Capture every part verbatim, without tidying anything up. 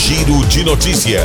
Giro de Notícia.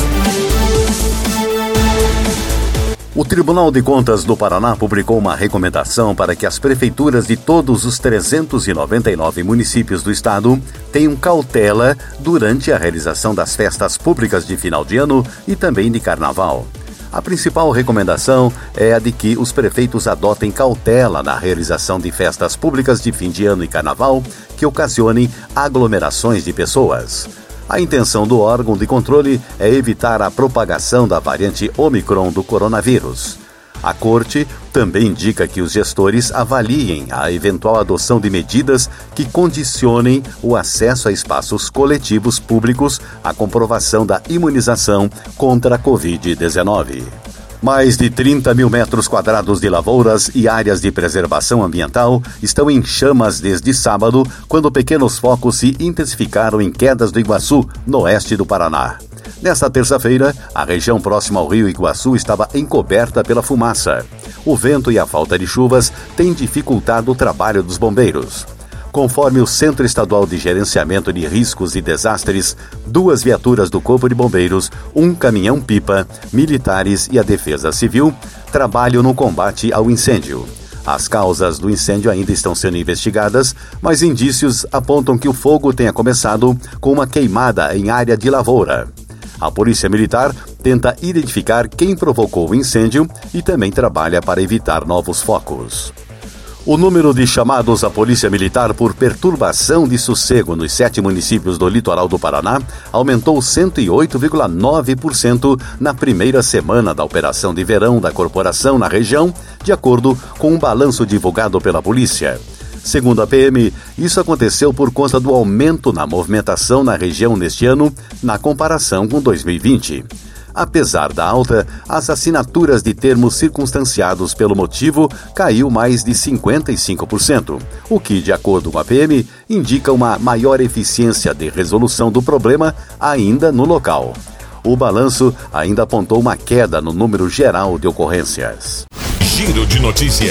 O Tribunal de Contas do Paraná publicou uma recomendação para que as prefeituras de todos os trezentos e noventa e nove municípios do estado tenham cautela durante a realização das festas públicas de final de ano e também de carnaval. A principal recomendação é a de que os prefeitos adotem cautela na realização de festas públicas de fim de ano e carnaval que ocasionem aglomerações de pessoas. A intenção do órgão de controle é evitar a propagação da variante Omicron do coronavírus. A Corte também indica que os gestores avaliem a eventual adoção de medidas que condicionem o acesso a espaços coletivos públicos à comprovação da imunização contra a covid dezenove. Mais de trinta mil metros quadrados de lavouras e áreas de preservação ambiental estão em chamas desde sábado, quando pequenos focos se intensificaram em Quedas do Iguaçu, no oeste do Paraná. Nesta terça-feira, a região próxima ao rio Iguaçu estava encoberta pela fumaça. O vento e a falta de chuvas têm dificultado o trabalho dos bombeiros. Conforme o Centro Estadual de Gerenciamento de Riscos e Desastres, duas viaturas do Corpo de Bombeiros, um caminhão-pipa, militares e a Defesa Civil trabalham no combate ao incêndio. As causas do incêndio ainda estão sendo investigadas, mas indícios apontam que o fogo tenha começado com uma queimada em área de lavoura. A Polícia Militar tenta identificar quem provocou o incêndio e também trabalha para evitar novos focos. O número de chamados à Polícia Militar por perturbação de sossego nos sete municípios do litoral do Paraná aumentou cento e oito vírgula nove por cento na primeira semana da operação de verão da corporação na região, de acordo com um balanço divulgado pela polícia. Segundo a P M, isso aconteceu por conta do aumento na movimentação na região neste ano, na comparação com dois mil e vinte. Apesar da alta, as assinaturas de termos circunstanciados pelo motivo caiu mais de cinquenta e cinco por cento, o que, de acordo com a P M, indica uma maior eficiência de resolução do problema ainda no local. O balanço ainda apontou uma queda no número geral de ocorrências. Giro de Notícia.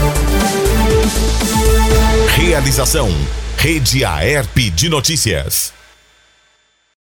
Realização: Rede Aerp de Notícias.